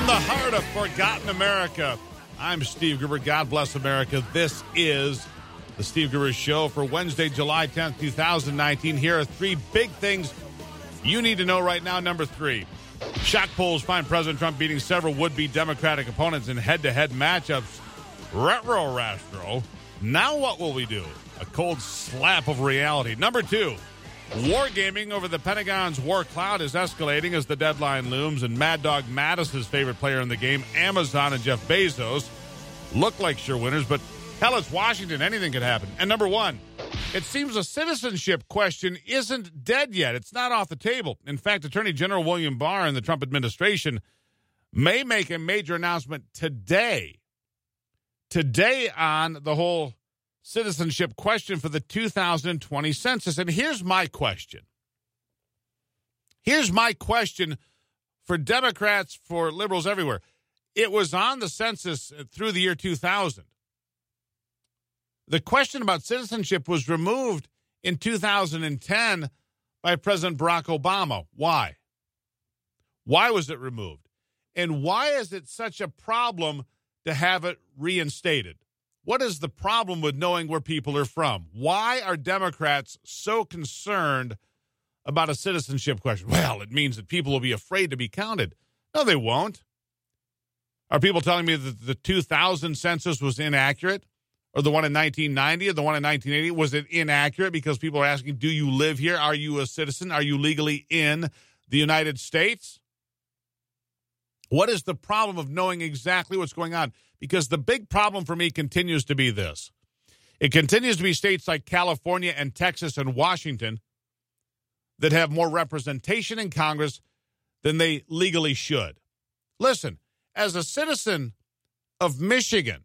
the heart of Forgotten America, I'm Steve Gruber. God bless America. This is the Steve Gruber Show for Wednesday, July 10th, 2019. Here are three big things you need to know right now. Number three, shock polls find President Trump beating several would-be Democratic opponents in head-to-head matchups. Retro-rastro. Now what will we do? A cold slap of reality. Number two, wargaming over the Pentagon's war cloud is escalating as the deadline looms, and Mad Dog Mattis's favorite player in the game, Amazon and Jeff Bezos, look like sure winners, but hell, it's Washington. Anything could happen. And number one, it seems a citizenship question isn't dead yet. It's not off the table. In fact, Attorney General William Barr in the Trump administration may make a major announcement today on the whole citizenship question for the 2020 census. And here's my question. Here's my question for Democrats, for liberals everywhere. It was on the census through the year 2000. The question about citizenship was removed in 2010 by President Barack Obama. Why? Why was it removed? And why is it such a problem to have it reinstated? What is the problem with knowing where people are from? Why are Democrats so concerned about a citizenship question? Well, it means that people will be afraid to be counted. No, they won't. Are people telling me that the 2000 census was inaccurate? Or the one in 1990 or the one in 1980? Was it inaccurate because people are asking, do you live here? Are you a citizen? Are you legally in the United States? What is the problem of knowing exactly what's going on? Because the big problem for me continues to be this. It continues to be states like California and Texas and Washington that have more representation in Congress than they legally should. Listen, as a citizen of Michigan,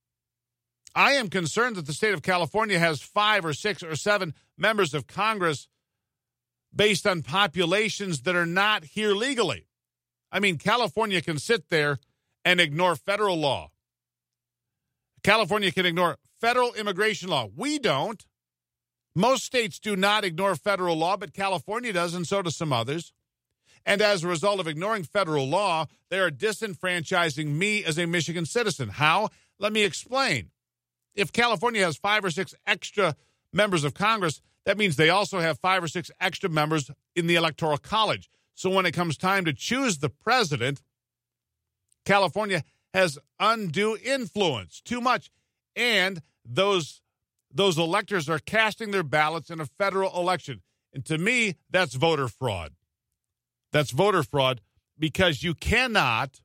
I am concerned that the state of California has 5 or 6 or 7 members of Congress based on populations that are not here legally. I mean, California can sit there and ignore federal law. California can ignore federal immigration law. We don't. Most states do not ignore federal law, but California does, and so do some others. And as a result of ignoring federal law, they are disenfranchising me as a Michigan citizen. How? Let me explain. If California has 5 or 6 extra members of Congress, that means they also have 5 or 6 extra members in the Electoral College. So when it comes time to choose the president, California has undue influence, too much. And those electors are casting their ballots in a federal election. And to me, that's voter fraud. That's voter fraud because you cannot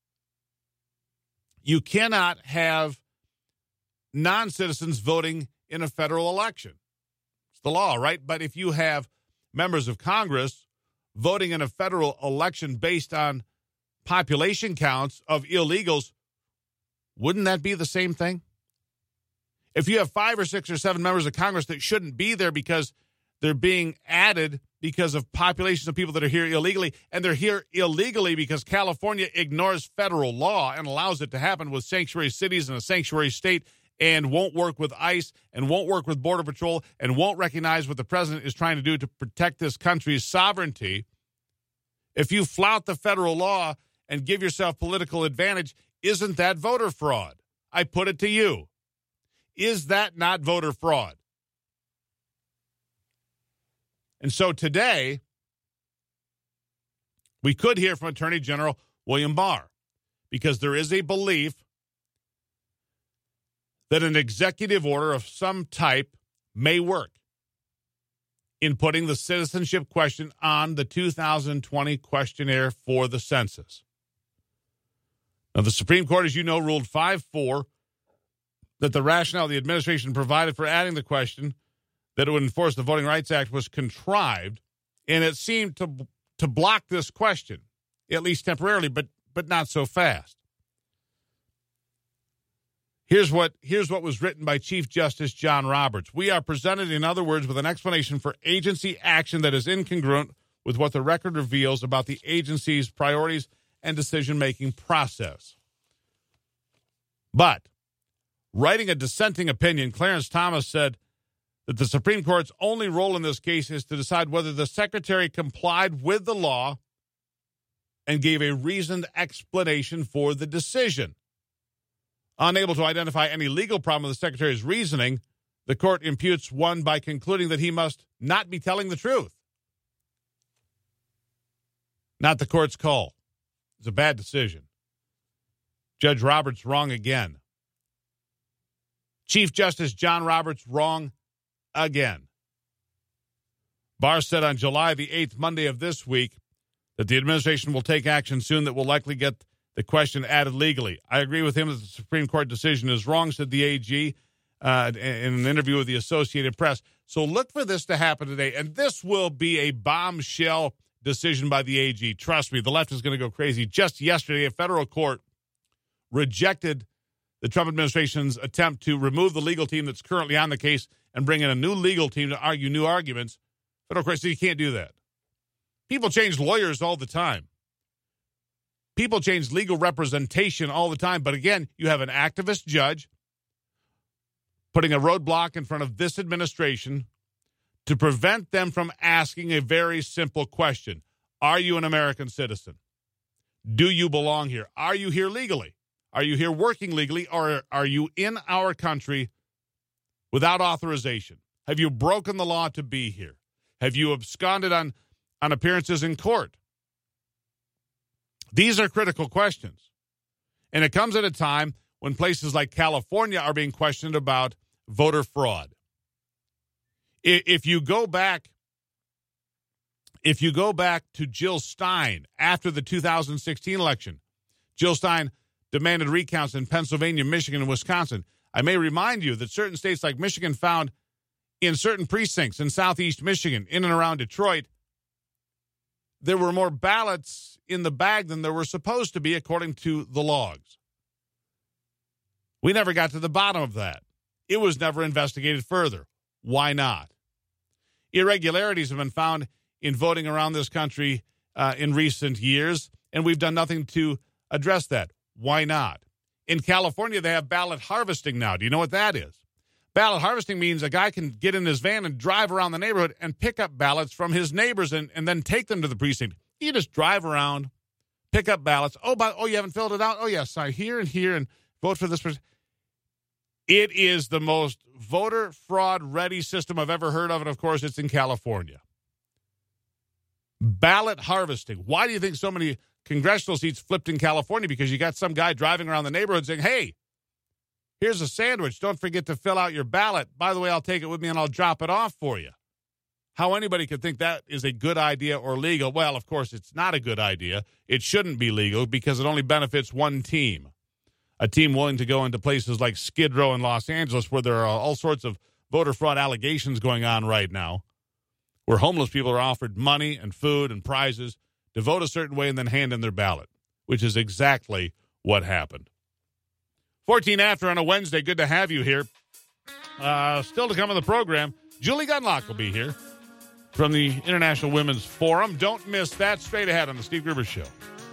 have non-citizens voting in a federal election. It's the law, right? But if you have members of Congress voting in a federal election based on population counts of illegals, wouldn't that be the same thing? If you have 5 or 6 or 7 members of Congress that shouldn't be there because they're being added because of populations of people that are here illegally, and they're here illegally because California ignores federal law and allows it to happen with sanctuary cities and a sanctuary state, and won't work with ICE and won't work with Border Patrol and won't recognize what the president is trying to do to protect this country's sovereignty. If you flout the federal law and give yourself political advantage, isn't that voter fraud? I put it to you. Is that not voter fraud? And so today, we could hear from Attorney General William Barr, because there is a belief that an executive order of some type may work in putting the citizenship question on the 2020 questionnaire for the census. Now, the Supreme Court, as you know, ruled 5-4 that the rationale the administration provided for adding the question that it would enforce the Voting Rights Act was contrived, and it seemed to block this question, at least temporarily, but not so fast. Here's what was written by Chief Justice John Roberts. We are presented, in other words, with an explanation for agency action that is incongruent with what the record reveals about the agency's priorities and decision-making process. But, writing a dissenting opinion, Clarence Thomas said that the Supreme Court's only role in this case is to decide whether the Secretary complied with the law and gave a reasoned explanation for the decision. Unable to identify any legal problem with the Secretary's reasoning, the court imputes one by concluding that he must not be telling the truth. Not the court's call. It's a bad decision. Judge Roberts wrong again. Chief Justice John Roberts wrong again. Barr said on July the 8th, Monday of this week, that the administration will take action soon that will likely get the question added legally. I agree with him that the Supreme Court decision is wrong, said the AG in an interview with the Associated Press. So look for this to happen today, and this will be a bombshell decision by the AG. Trust me, the left is going to go crazy. Just yesterday, a federal court rejected the Trump administration's attempt to remove the legal team that's currently on the case and bring in a new legal team to argue new arguments. Federal court said you can't do that. People change lawyers all the time. People change legal representation all the time. But again, you have an activist judge putting a roadblock in front of this administration to prevent them from asking a very simple question. Are you an American citizen? Do you belong here? Are you here legally? Are you here working legally, or are you in our country without authorization? Have you broken the law to be here? Have you absconded on appearances in court? These are critical questions. And it comes at a time when places like California are being questioned about voter fraud. If you go back to Jill Stein after the 2016 election, Jill Stein demanded recounts in Pennsylvania, Michigan, and Wisconsin. I may remind you that certain states like Michigan found in certain precincts in southeast Michigan, in and around Detroit, there were more ballots in the bag than there were supposed to be, according to the logs. We never got to the bottom of that. It was never investigated further. Why not? Irregularities have been found in voting around this country in recent years, and we've done nothing to address that. Why not? In California, they have ballot harvesting now. Do you know what that is? Ballot harvesting means a guy can get in his van and drive around the neighborhood and pick up ballots from his neighbors and then take them to the precinct. You just drive around, pick up ballots. Oh, you haven't filled it out? Oh, yes, sign here and here and vote for this person. It is the most voter fraud-ready system I've ever heard of, and, of course, it's in California. Ballot harvesting. Why do you think so many congressional seats flipped in California? Because you got some guy driving around the neighborhood saying, hey, here's a sandwich. Don't forget to fill out your ballot. By the way, I'll take it with me and I'll drop it off for you. How anybody could think that is a good idea or legal? Well, of course, it's not a good idea. It shouldn't be legal because it only benefits one team. A team willing to go into places like Skid Row in Los Angeles where there are all sorts of voter fraud allegations going on right now, where homeless people are offered money and food and prizes to vote a certain way and then hand in their ballot, which is exactly what happened. 14 after on a Wednesday. Good to have you here. Still to come on the program, Julie Gunlock will be here from the International Women's Forum. Don't miss that. Straight ahead on the Steve Gruber Show.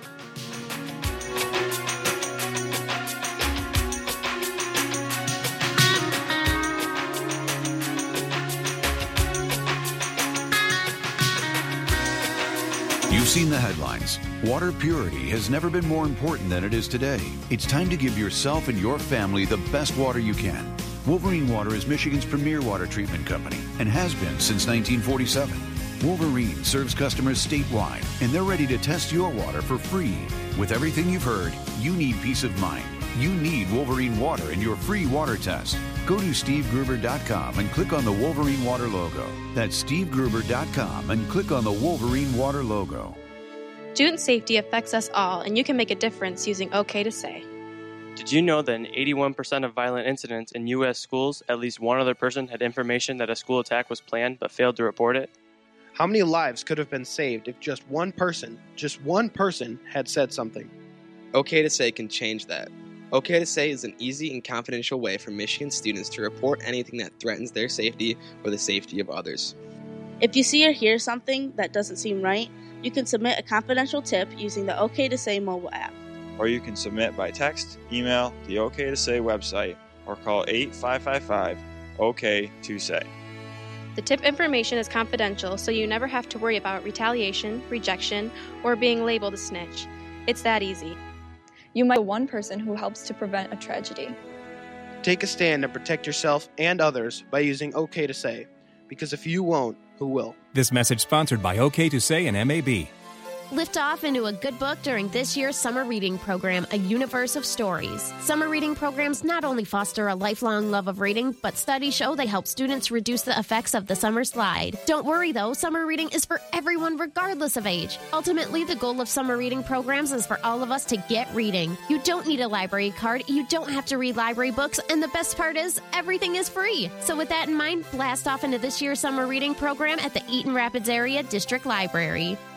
You've seen the headlines. Water purity has never been more important than it is today. It's time to give yourself and your family the best water you can. Wolverine Water is Michigan's premier water treatment company and has been since 1947. Wolverine serves customers statewide, and they're ready to test your water for free. With everything you've heard, you need peace of mind. You need Wolverine Water in your free water test. Go to SteveGruber.com and click on the Wolverine Water logo. That's SteveGruber.com and click on the Wolverine Water logo. Student safety affects us all, and you can make a difference using OK to Say. Did you know that in 81% of violent incidents in U.S. schools, at least one other person had information that a school attack was planned but failed to report it? How many lives could have been saved if just one person had said something? OK to Say can change that. OK to Say is an easy and confidential way for Michigan students to report anything that threatens their safety or the safety of others. If you see or hear something that doesn't seem right, you can submit a confidential tip using the OK to Say mobile app. Or you can submit by text, email, the OK to Say website, or call 855-OK to Say. The tip information is confidential, so you never have to worry about retaliation, rejection, or being labeled a snitch. It's that easy. You might be one person who helps to prevent a tragedy. Take a stand and protect yourself and others by using OK to Say, because if you won't, who will? This message sponsored by OK to Say and MAB. Lift off into a good book during this year's summer reading program, A Universe of Stories. Summer reading programs not only foster a lifelong love of reading, but studies show they help students reduce the effects of the summer slide. Don't worry though, summer reading is for everyone regardless of age. Ultimately, the goal of summer reading programs is for all of us to get reading. You don't need a library card, you don't have to read library books, and the best part is, everything is free. So with that in mind, blast off into this year's summer reading program at the Eaton Rapids Area District Library.